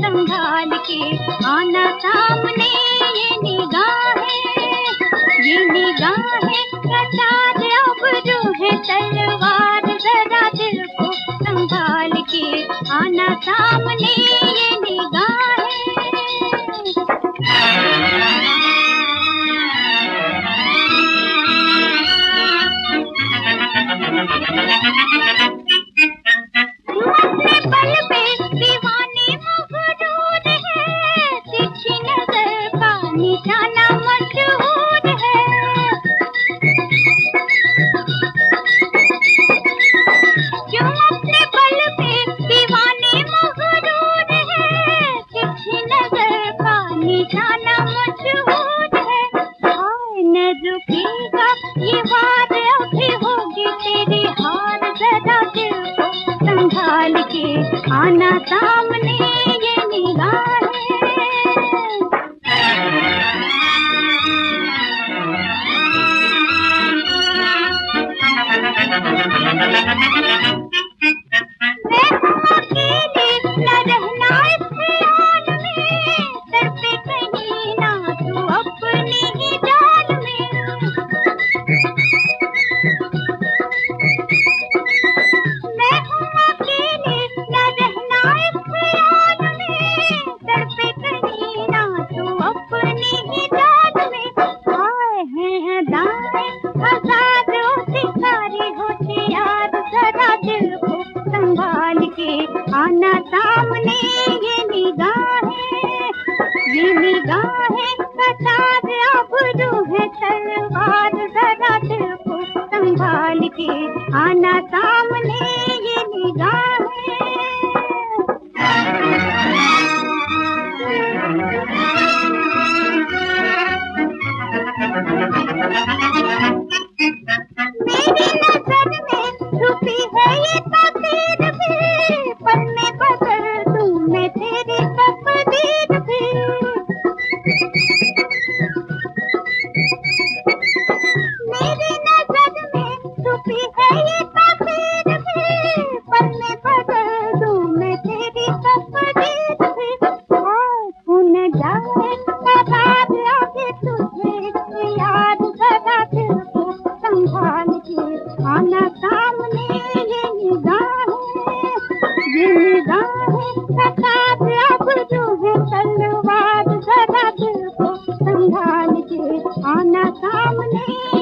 संभाल के आना सामने। ये निगाहें कटार अबरू है तलवार, जरा दिल को संभाल के आना सामने। ये निगाहें पल पे दीवाने मगरूर है, तिरछी नजर का निशाना मशहूर है। क्यों अपने पल पे दीवाने मगरूर है, तिरछी नजर का निशाना मशहूर है। हाय न रुकेगा ये वार, अभी होगी तेरी हार, जरा दिल को संभाल के आना सामने। ये निगाहें मैं हूँ अकेली न रहना इस ख्याल में, तड़पे कहीं ना तू अपनी ही जान में। मैं हूँ अकेली न रहना इस ख्याल में, तड़पे कहीं ना तू अपनी ही जान में। आए हैं दाएं हजारों शिकारी होशियार, जरा दिल को संभाल के आना सामने। ये निगाहें कटार अबरू है तलवार, जरा दिल को संभाल के आना सामने। ये निगाहें मेरी नजर में छुपी है ये तस्वीर भी, पल में बदल दूं मैं तेरी तकदीर भी। मेरी नजर में छुपी है ये तस्वीर भी, पल में बदल दूं मैं तेरी तकदीर भी। खून जाए कबाब लगे तुझे याद, जरा दिल को संभाल के आना सामने। ये निगाहें कटार अबरू है तलवार, जरा दिल को संभाल के आना सामने।